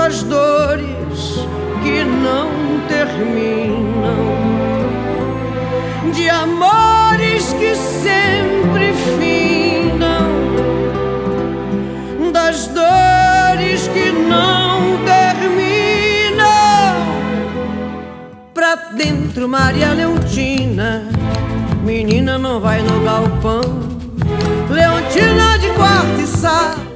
das dores que não terminam, de amores que sempre findam, das dores que não terminam. Pra dentro, Maria Leontina, menina não vai no galpão. Leontina de quarto e sala,